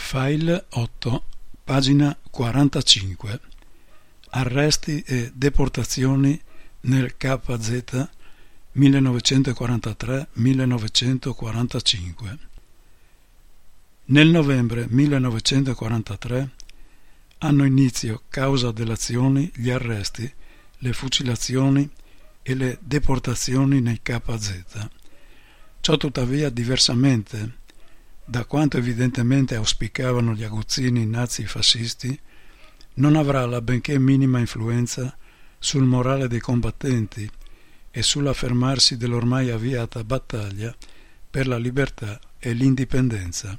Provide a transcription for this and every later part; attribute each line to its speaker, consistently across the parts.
Speaker 1: File 8, pagina 45. Arresti e deportazioni nel KZ 1943-1945. Nel novembre 1943 hanno inizio, causa delazioni, gli arresti, le fucilazioni e le deportazioni nei KZ. Ciò tuttavia diversamente da quanto evidentemente auspicavano gli aguzzini nazi-fascisti, non avrà la benché minima influenza sul morale dei combattenti e sull'affermarsi dell'ormai avviata battaglia per la libertà e l'indipendenza.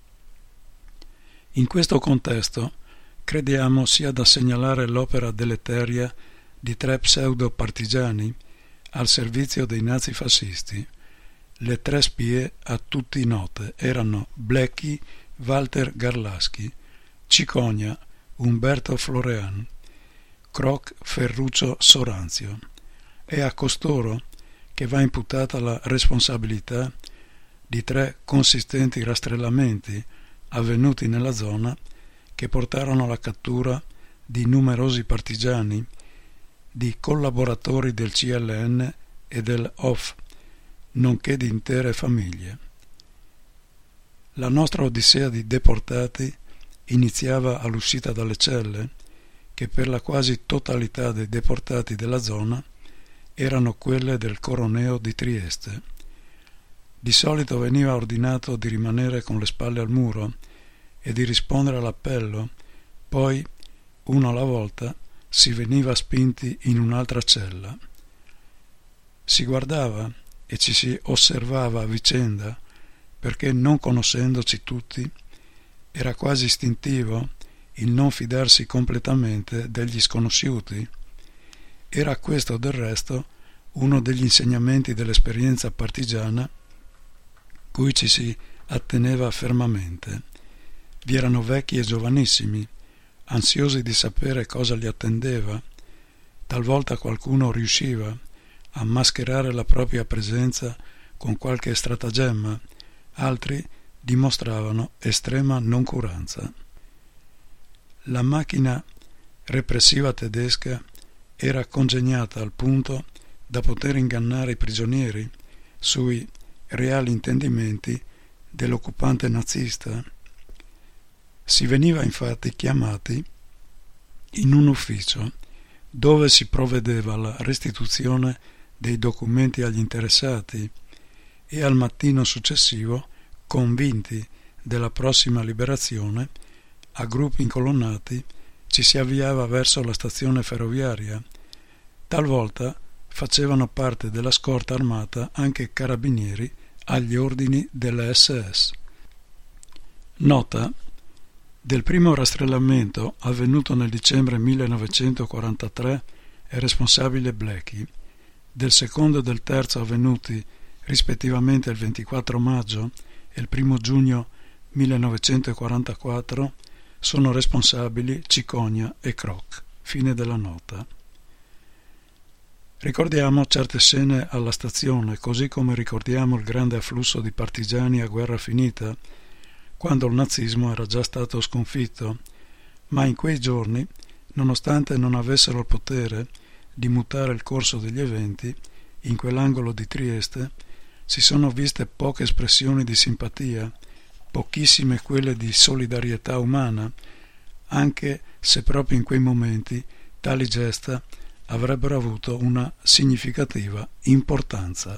Speaker 1: In questo contesto crediamo sia da segnalare l'opera deleteria di 3 pseudo-partigiani al servizio dei nazi-fascisti. Le 3 spie a tutti note erano Blecchi, Walter Garlaschi, Cicogna, Umberto Florean, Kroc, Ferruccio Soranzio. È a costoro che va imputata la responsabilità di 3 consistenti rastrellamenti avvenuti nella zona che portarono alla cattura di numerosi partigiani, di collaboratori del CLN e del OF, nonché di intere famiglie. La nostra odissea di deportati iniziava all'uscita dalle celle, che per la quasi totalità dei deportati della zona erano quelle del Coroneo di Trieste. Di solito veniva ordinato di rimanere con le spalle al muro e di rispondere all'appello, poi, uno alla volta, si veniva spinti in un'altra cella. Si guardava e ci si osservava a vicenda, perché non conoscendoci tutti era quasi istintivo il non fidarsi completamente degli sconosciuti. Era questo del resto uno degli insegnamenti dell'esperienza partigiana cui ci si atteneva fermamente. Vi erano vecchi e giovanissimi, ansiosi di sapere cosa li attendeva. Talvolta qualcuno riusciva a mascherare la propria presenza con qualche stratagemma, altri dimostravano estrema noncuranza. La macchina repressiva tedesca era congegnata al punto da poter ingannare i prigionieri sui reali intendimenti dell'occupante nazista. Si veniva infatti chiamati in un ufficio dove si provvedeva alla restituzione dei documenti agli interessati e al mattino successivo, convinti della prossima liberazione, a gruppi incolonnati ci si avviava verso la stazione ferroviaria. Talvolta facevano parte della scorta armata anche carabinieri agli ordini della SS. Nota: del primo rastrellamento avvenuto nel dicembre 1943 è responsabile Blecchi. Del secondo e del terzo avvenuti rispettivamente il 24 maggio e il 1 giugno 1944 sono responsabili Cicogna e Kroc. Fine della nota. Ricordiamo certe scene alla stazione, così come ricordiamo il grande afflusso di partigiani a guerra finita, quando il nazismo era già stato sconfitto, ma in quei giorni, nonostante non avessero il potere di mutare il corso degli eventi, in quell'angolo di Trieste si sono viste poche espressioni di simpatia, pochissime quelle di solidarietà umana, anche se proprio in quei momenti tali gesta avrebbero avuto una significativa importanza.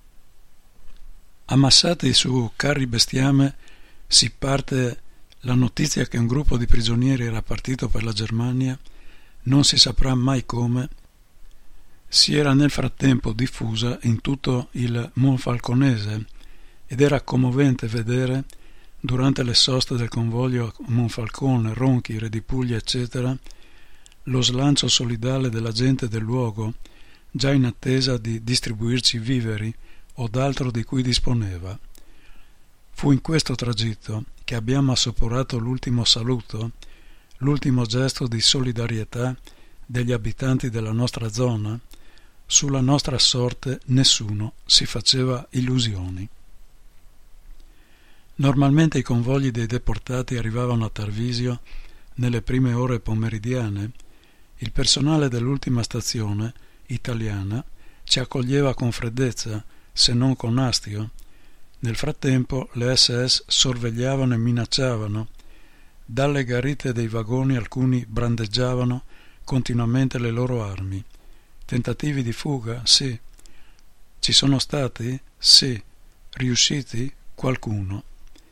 Speaker 1: Ammassati su carri bestiame si parte la notizia che un gruppo di prigionieri era partito per la Germania, non si saprà mai come, si era nel frattempo diffusa in tutto il Monfalconese ed era commovente vedere, durante le soste del convoglio a Monfalcone, Ronchi, Re di Puglia, eccetera, lo slancio solidale della gente del luogo, già in attesa di distribuirci viveri o d'altro di cui disponeva. Fu in questo tragitto che abbiamo assaporato l'ultimo saluto, l'ultimo gesto di solidarietà degli abitanti della nostra zona. Sulla nostra sorte nessuno si faceva illusioni. Normalmente i convogli dei deportati arrivavano a Tarvisio nelle prime ore pomeridiane. Il personale dell'ultima stazione, italiana, ci accoglieva con freddezza, se non con astio. Nel frattempo le SS sorvegliavano e minacciavano. Dalle garite dei vagoni alcuni brandeggiavano continuamente le loro armi. Tentativi di fuga? Sì. Ci sono stati? Sì. Riusciti? Qualcuno.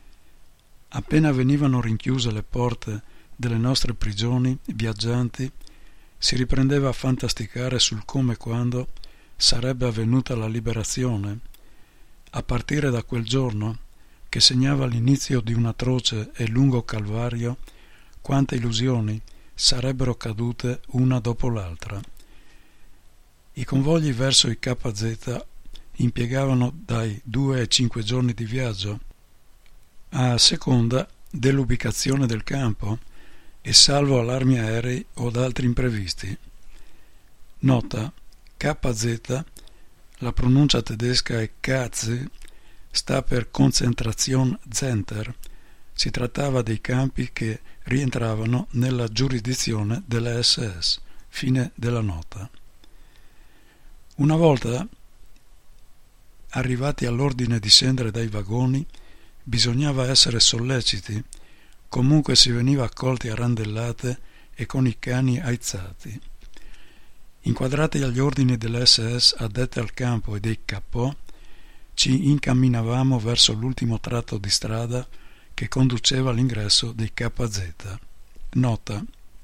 Speaker 1: Appena venivano rinchiuse le porte delle nostre prigioni viaggianti, si riprendeva a fantasticare sul come e quando sarebbe avvenuta la liberazione, a partire da quel giorno che segnava l'inizio di un atroce e lungo calvario. Quante illusioni sarebbero cadute una dopo l'altra. I convogli verso i KZ impiegavano dai 2 ai 5 giorni di viaggio, a seconda dell'ubicazione del campo e salvo allarmi aerei o altri imprevisti. Nota: KZ, la pronuncia tedesca è KZ, sta per Concentration Center. Si trattava dei campi che rientravano nella giurisdizione delle SS. Fine della nota. Una volta arrivati all'ordine di scendere dai vagoni, bisognava essere solleciti, comunque si veniva accolti a randellate e con i cani aizzati. Inquadrati agli ordini delle SS addette al campo e dei capo, ci incamminavamo verso l'ultimo tratto di strada che conduceva all'ingresso dei KZ. Nota: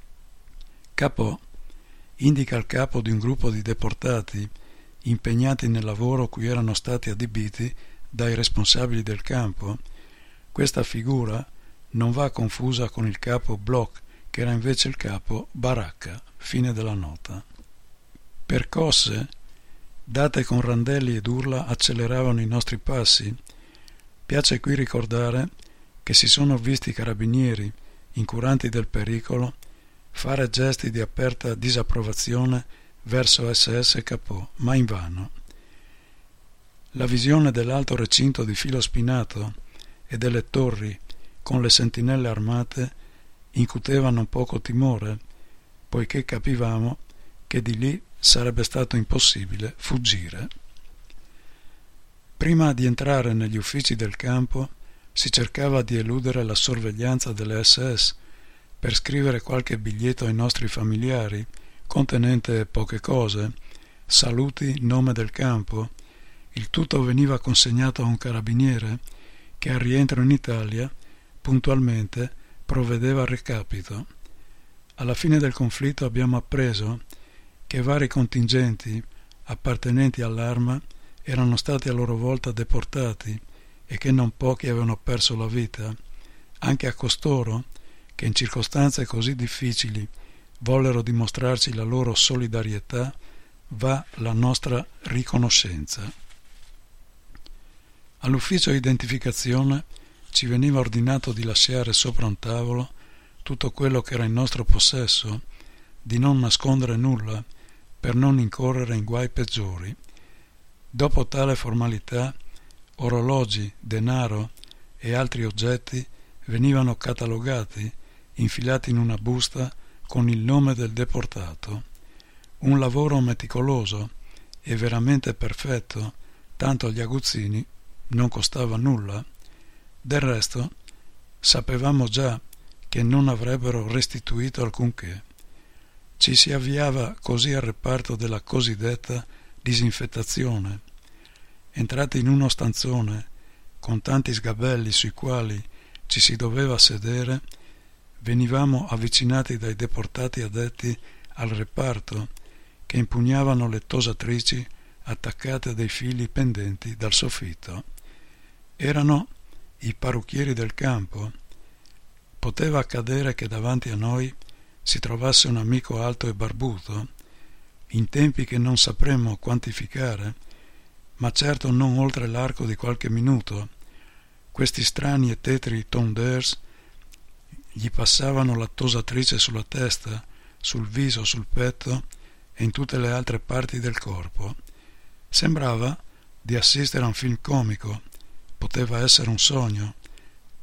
Speaker 1: capo indica il capo di un gruppo di deportati impegnati nel lavoro cui erano stati adibiti dai responsabili del campo. Questa figura non va confusa con il capo block, che era invece il capo baracca. Fine della nota. Percosse, date con randelli ed urla, acceleravano i nostri passi. Piace qui ricordare che si sono visti carabinieri, incuranti del pericolo, fare gesti di aperta disapprovazione verso SS e Capò, ma invano. La visione dell'alto recinto di filo spinato e delle torri con le sentinelle armate incuteva non poco timore, poiché capivamo che di lì sarebbe stato impossibile fuggire. Prima di entrare negli uffici del campo si cercava di eludere la sorveglianza delle SS per scrivere qualche biglietto ai nostri familiari contenente poche cose, saluti, nome del campo. Il tutto veniva consegnato a un carabiniere che al rientro in Italia puntualmente provvedeva al recapito. Alla fine del conflitto abbiamo appreso che vari contingenti appartenenti all'arma erano stati a loro volta deportati e che non pochi avevano perso la vita. Anche a costoro, che in circostanze così difficili vollero dimostrarci la loro solidarietà, va la nostra riconoscenza. All'ufficio identificazione ci veniva ordinato di lasciare sopra un tavolo tutto quello che era in nostro possesso, di non nascondere nulla per non incorrere in guai peggiori. Dopo tale formalità, orologi, denaro e altri oggetti venivano catalogati, infilati in una busta con il nome del deportato. Un lavoro meticoloso e veramente perfetto, tanto agli aguzzini non costava nulla. Del resto sapevamo già che non avrebbero restituito alcunché. Ci si avviava così al reparto della cosiddetta disinfettazione. Entrati in uno stanzone con tanti sgabelli sui quali ci si doveva sedere, venivamo avvicinati dai deportati addetti al reparto, che impugnavano le tosatrici attaccate a dei fili pendenti dal soffitto. Erano i parrucchieri del campo. Poteva accadere che davanti a noi si trovasse un amico alto e barbuto, in tempi che non sapremmo quantificare, ma certo non oltre l'arco di qualche minuto. Questi strani e tetri tondeurs gli passavano la tosatrice sulla testa, sul viso, sul petto e in tutte le altre parti del corpo. Sembrava di assistere a un film comico, poteva essere un sogno,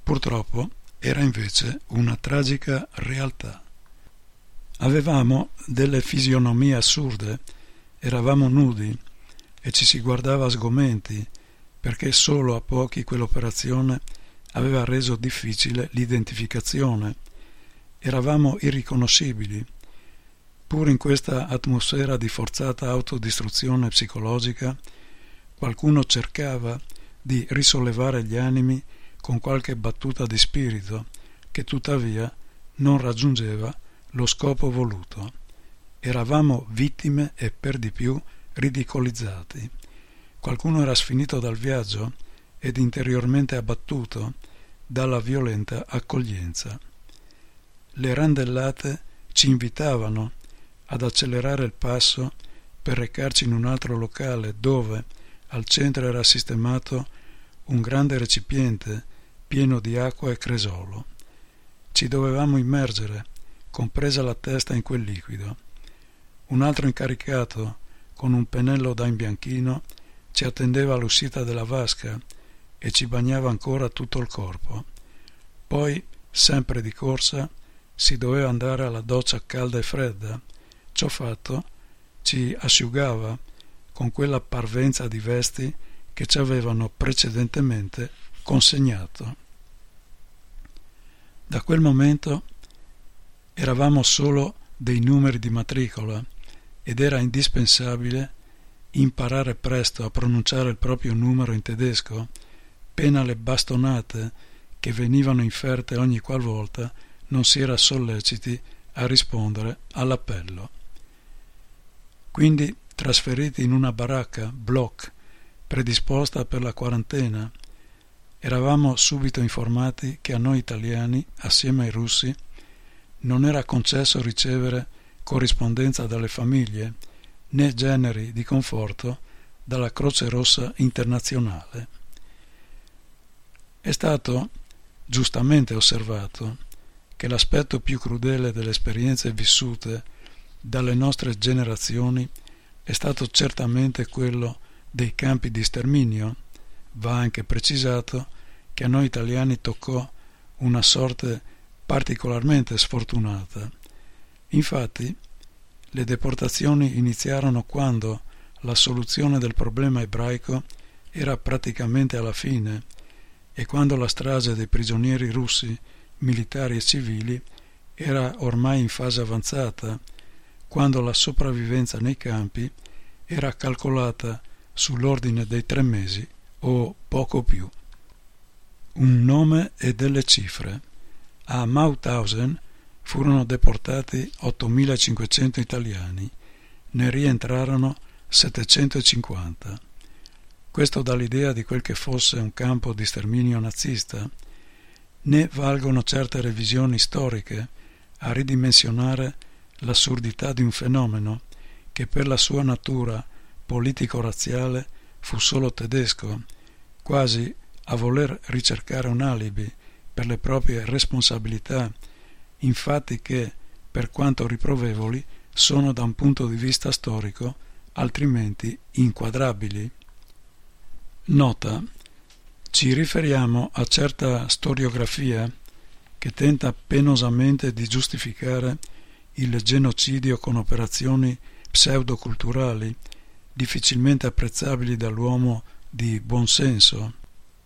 Speaker 1: Purtroppo era invece una tragica realtà. Avevamo delle fisionomie assurde, eravamo nudi e ci si guardava sgomenti perché solo a pochi quell'operazione aveva reso difficile l'identificazione. Eravamo irriconoscibili. Pur in questa atmosfera di forzata autodistruzione psicologica, qualcuno cercava di risollevare gli animi con qualche battuta di spirito che tuttavia non raggiungeva lo scopo voluto. Eravamo vittime e per di più ridicolizzati. Qualcuno era sfinito dal viaggio ed interiormente abbattuto dalla violenta accoglienza. Le randellate ci invitavano ad accelerare il passo per recarci in un altro locale dove al centro era sistemato un grande recipiente pieno di acqua e cresolo. Ci dovevamo immergere, compresa la testa, in quel liquido. Un altro incaricato, con un pennello da imbianchino, ci attendeva all'uscita della vasca e ci bagnava ancora tutto il corpo. Poi, sempre di corsa, si doveva andare alla doccia calda e fredda. Ciò fatto, ci asciugava con quella parvenza di vesti che ci avevano precedentemente consegnato. Da quel momento eravamo solo dei numeri di matricola ed era indispensabile imparare presto a pronunciare il proprio numero in tedesco, pena le bastonate che venivano inferte ogni qualvolta non si era solleciti a rispondere all'appello. Quindi, trasferiti in una baracca, block, predisposta per la quarantena, eravamo subito informati che a noi italiani, assieme ai russi, non era concesso ricevere corrispondenza dalle famiglie né generi di conforto dalla Croce Rossa internazionale. È stato giustamente osservato che l'aspetto più crudele delle esperienze vissute dalle nostre generazioni è stato certamente quello dei campi di sterminio. Va anche precisato che a noi italiani toccò una sorte particolarmente sfortunata. Infatti, le deportazioni iniziarono quando la soluzione del problema ebraico era praticamente alla fine e quando la strage dei prigionieri russi, militari e civili, era ormai in fase avanzata, quando la sopravvivenza nei campi era calcolata sull'ordine dei 3 mesi o poco più. Un nome e delle cifre. A Mauthausen furono deportati 8.500 italiani, ne rientrarono 750. Questo dà l'idea di quel che fosse un campo di sterminio nazista. Ne valgono certe revisioni storiche a ridimensionare l'assurdità di un fenomeno che per la sua natura politico-razziale fu solo tedesco, quasi a voler ricercare un alibi per le proprie responsabilità, infatti che, per quanto riprovevoli, sono da un punto di vista storico altrimenti inquadrabili. Nota: ci riferiamo a certa storiografia che tenta penosamente di giustificare il genocidio con operazioni pseudoculturali difficilmente apprezzabili dall'uomo di buon senso.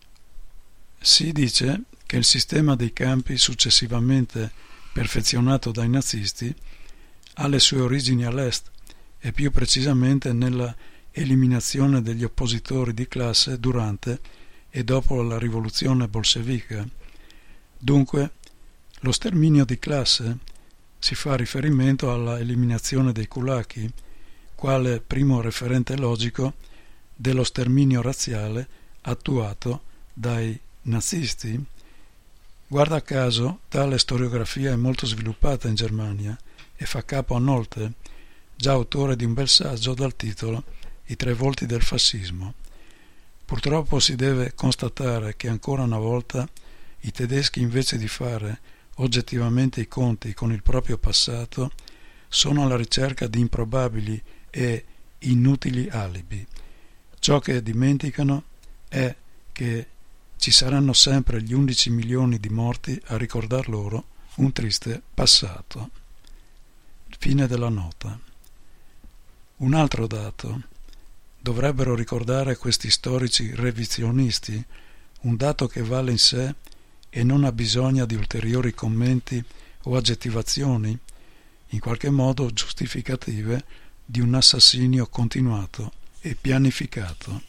Speaker 1: Si dice che il sistema dei campi successivamente perfezionato dai nazisti ha le sue origini all'est e più precisamente nella eliminazione degli oppositori di classe durante e dopo la rivoluzione bolscevica. Dunque, lo sterminio di classe si fa riferimento alla eliminazione dei kulaki, quale primo referente logico dello sterminio razziale attuato dai nazisti. Guarda caso, tale storiografia è molto sviluppata in Germania e fa capo a Nolte, già autore di un bel saggio dal titolo I 3 volti del fascismo. Purtroppo si deve constatare che ancora una volta i tedeschi, invece di fare oggettivamente i conti con il proprio passato, sono alla ricerca di improbabili e inutili alibi. Ciò che dimenticano è che ci saranno sempre gli 11 milioni di morti a ricordar loro un triste passato. Fine della nota. Un altro dato. Dovrebbero ricordare questi storici revizionisti un dato che vale in sé e non ha bisogno di ulteriori commenti o aggettivazioni, in qualche modo giustificative di un assassinio continuato e pianificato.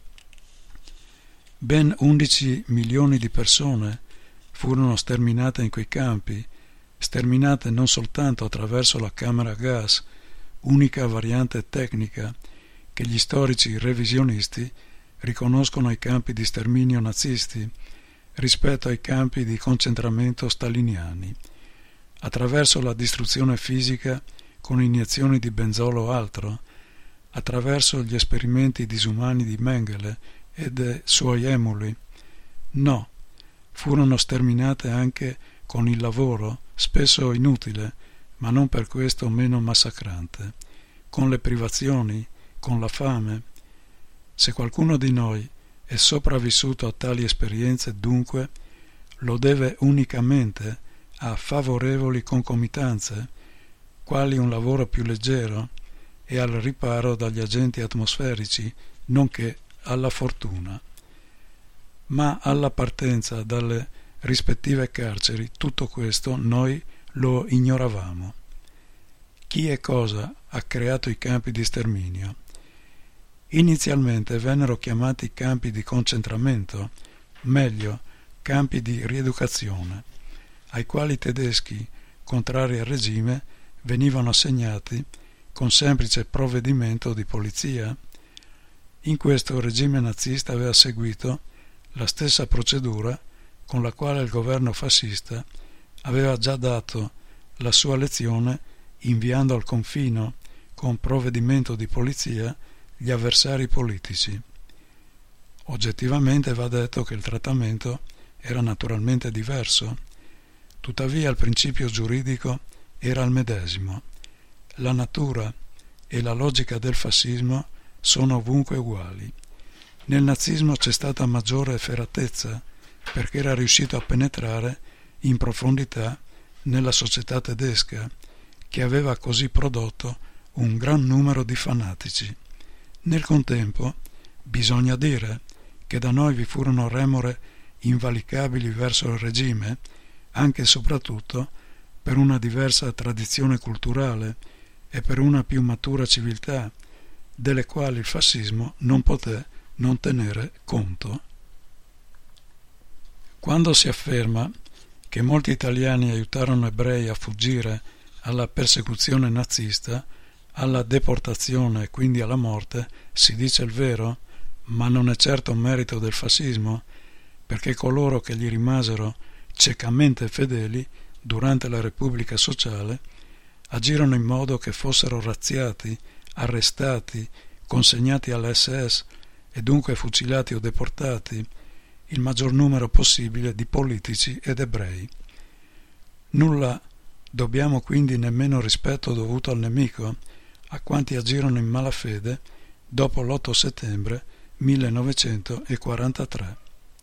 Speaker 1: Ben 11 milioni di persone furono sterminate in quei campi, sterminate non soltanto attraverso la camera a gas, unica variante tecnica che gli storici revisionisti riconoscono ai campi di sterminio nazisti rispetto ai campi di concentramento staliniani, attraverso la distruzione fisica con iniezioni di benzolo o altro, attraverso gli esperimenti disumani di Mengele e dei suoi emuli. No, furono sterminate anche con il lavoro, spesso inutile, ma non per questo meno massacrante, con le privazioni, con la fame. Se qualcuno di noi è sopravvissuto a tali esperienze, dunque, lo deve unicamente a favorevoli concomitanze, quali un lavoro più leggero e al riparo dagli agenti atmosferici, nonché alla fortuna. Ma alla partenza dalle rispettive carceri tutto questo noi lo ignoravamo. Chi e cosa ha creato i campi di sterminio? Inizialmente vennero chiamati campi di concentramento, meglio, campi di rieducazione, ai quali i tedeschi, contrari al regime, venivano assegnati con semplice provvedimento di polizia. In questo il regime nazista aveva seguito la stessa procedura con la quale il governo fascista aveva già dato la sua lezione inviando al confino con provvedimento di polizia gli avversari politici. Oggettivamente va detto che il trattamento era naturalmente diverso, tuttavia il principio giuridico era il medesimo. La natura e la logica del fascismo sono ovunque uguali. Nel nazismo c'è stata maggiore efferatezza perché era riuscito a penetrare in profondità nella società tedesca, che aveva così prodotto un gran numero di fanatici. Nel contempo bisogna dire che da noi vi furono remore invalicabili verso il regime, anche e soprattutto per una diversa tradizione culturale e per una più matura civiltà, delle quali il fascismo non poté non tenere conto. Quando si afferma che molti italiani aiutarono ebrei a fuggire alla persecuzione nazista, alla deportazione e quindi alla morte, si dice il vero, ma non è certo merito del fascismo, perché coloro che gli rimasero ciecamente fedeli durante la Repubblica Sociale agirono in modo che fossero razziati, arrestati, consegnati all'SS e dunque fucilati o deportati il maggior numero possibile di politici ed ebrei. Nulla dobbiamo quindi nemmeno rispetto dovuto al nemico, a quanti agirono in malafede dopo l'8 settembre 1943.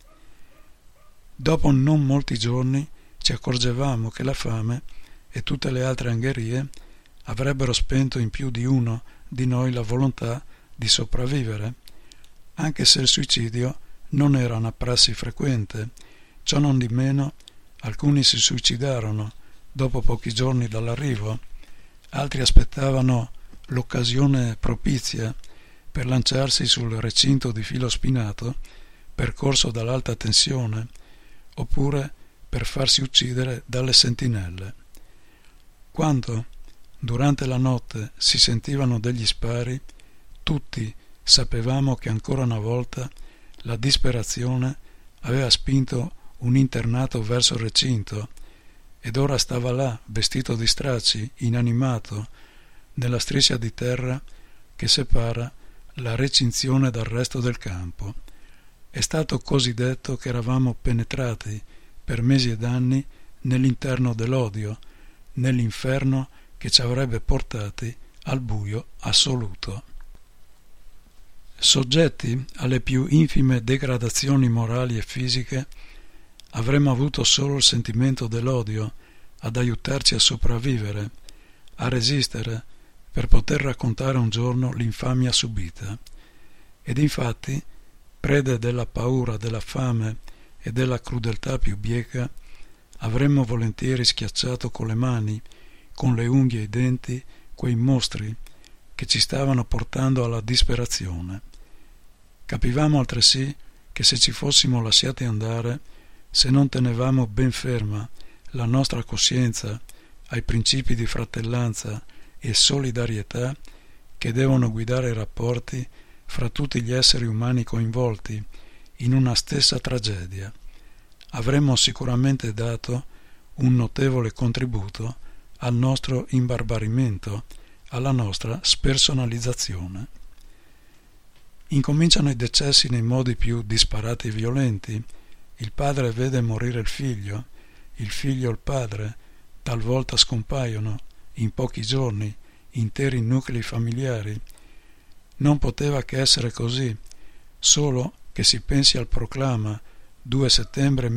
Speaker 1: Dopo non molti giorni ci accorgevamo che la fame e tutte le altre angherie avrebbero spento in più di uno di noi la volontà di sopravvivere, anche se il suicidio non era una prassi frequente. Ciò non di meno alcuni si suicidarono dopo pochi giorni dall'arrivo, altri aspettavano l'occasione propizia per lanciarsi sul recinto di filo spinato percorso dall'alta tensione, oppure per farsi uccidere dalle sentinelle. Quando, durante la notte, si sentivano degli spari, tutti sapevamo che ancora una volta la disperazione aveva spinto un internato verso il recinto ed ora stava là, vestito di stracci, inanimato, nella striscia di terra che separa la recinzione dal resto del campo. È stato così detto che eravamo penetrati per mesi ed anni nell'interno dell'odio, nell'inferno che ci avrebbe portati al buio assoluto. Soggetti alle più infime degradazioni morali e fisiche, avremmo avuto solo il sentimento dell'odio ad aiutarci a sopravvivere, a resistere, per poter raccontare un giorno l'infamia subita. Ed infatti, prede della paura, della fame e della crudeltà più bieca, avremmo volentieri schiacciato con le mani, con le unghie e i denti, quei mostri che ci stavano portando alla disperazione. Capivamo altresì che se ci fossimo lasciati andare, se non tenevamo ben ferma la nostra coscienza ai principi di fratellanza e solidarietà che devono guidare i rapporti fra tutti gli esseri umani coinvolti in una stessa tragedia, avremmo sicuramente dato un notevole contributo al nostro imbarbarimento, alla nostra spersonalizzazione. Incominciano i decessi nei modi più disparati e violenti. Il padre vede morire il figlio il padre, talvolta scompaiono, in pochi giorni, interi nuclei familiari. Non poteva che essere così, solo che si pensi al proclama 2 settembre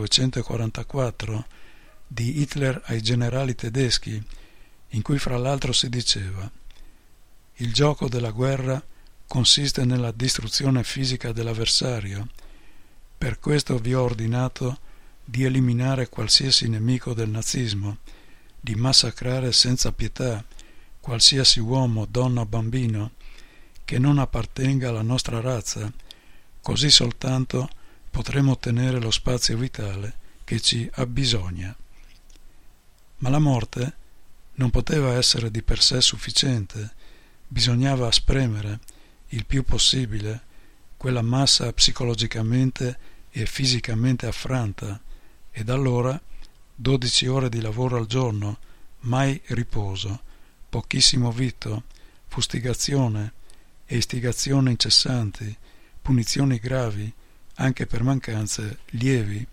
Speaker 1: 1944 di Hitler ai generali tedeschi, in cui fra l'altro si diceva: il gioco della guerra consiste nella distruzione fisica dell'avversario, per questo vi ho ordinato di eliminare qualsiasi nemico del nazismo, di massacrare senza pietà qualsiasi uomo, donna o bambino che non appartenga alla nostra razza, così soltanto potremo ottenere lo spazio vitale che ci abbisogna. Ma la morte non poteva essere di per sé sufficiente, bisognava spremere il più possibile quella massa psicologicamente e fisicamente affranta, ed allora 12 ore di lavoro al giorno, mai riposo, pochissimo vitto, fustigazione e istigazione incessanti, punizioni gravi anche per mancanze lievi.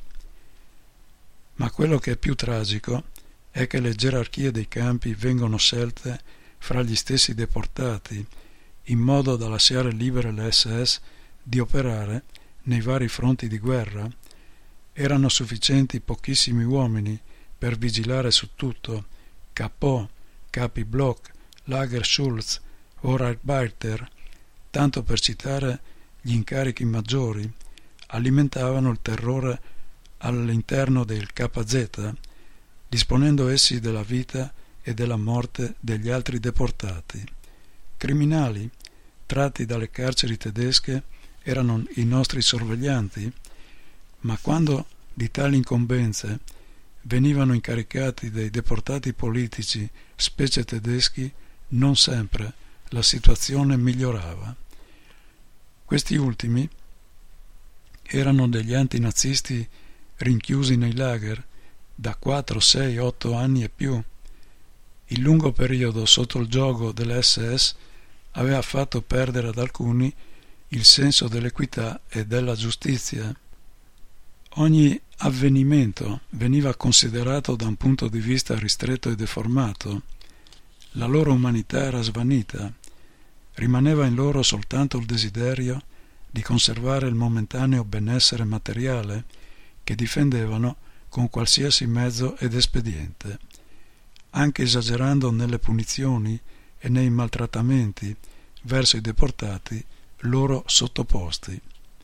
Speaker 1: Ma quello che è più tragico è che le gerarchie dei campi vengono scelte fra gli stessi deportati, in modo da lasciare libere le SS di operare nei vari fronti di guerra. Erano sufficienti pochissimi uomini per vigilare su tutto: Capò, capi Bloch, Lager-Schulz, Vorarbeiter, tanto per citare gli incarichi maggiori. Alimentavano il terrore all'interno del KZ, disponendo essi della vita e della morte degli altri deportati. Criminali, tratti dalle carceri tedesche, erano i nostri sorveglianti, ma quando di tali incombenze venivano incaricati dei deportati politici, specie tedeschi, non sempre la situazione migliorava. Questi ultimi erano degli antinazisti rinchiusi nei lager da 4, 6, 8 anni e più. Il lungo periodo sotto il giogo delle SS aveva fatto perdere ad alcuni il senso dell'equità e della giustizia. Ogni avvenimento veniva considerato da un punto di vista ristretto e deformato. La loro umanità era svanita. Rimaneva in loro soltanto il desiderio di conservare il momentaneo benessere materiale che difendevano con qualsiasi mezzo ed espediente, anche esagerando nelle punizioni e nei maltrattamenti verso i deportati loro sottoposti.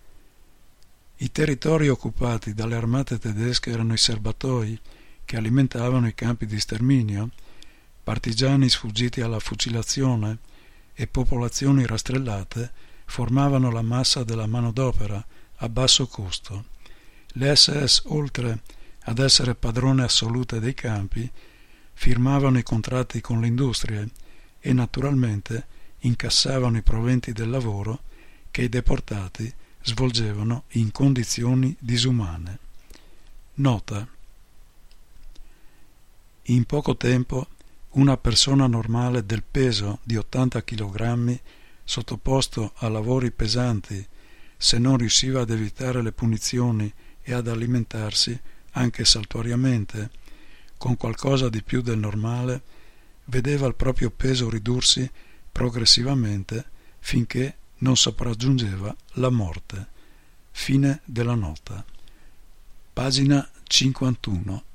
Speaker 1: I territori occupati dalle armate tedesche erano i serbatoi che alimentavano i campi di sterminio, partigiani sfuggiti alla fucilazione e popolazioni rastrellate formavano la massa della manodopera a basso costo. Le SS, oltre ad essere padrone assolute dei campi, firmavano i contratti con le industrie e naturalmente incassavano i proventi del lavoro che i deportati svolgevano in condizioni disumane. Nota: in poco tempo una persona normale del peso di 80 kg, sottoposto a lavori pesanti, se non riusciva ad evitare le punizioni e ad alimentarsi anche saltuariamente con qualcosa di più del normale, vedeva il proprio peso ridursi progressivamente finché non sopraggiungeva la morte. Fine della nota. Pagina 51.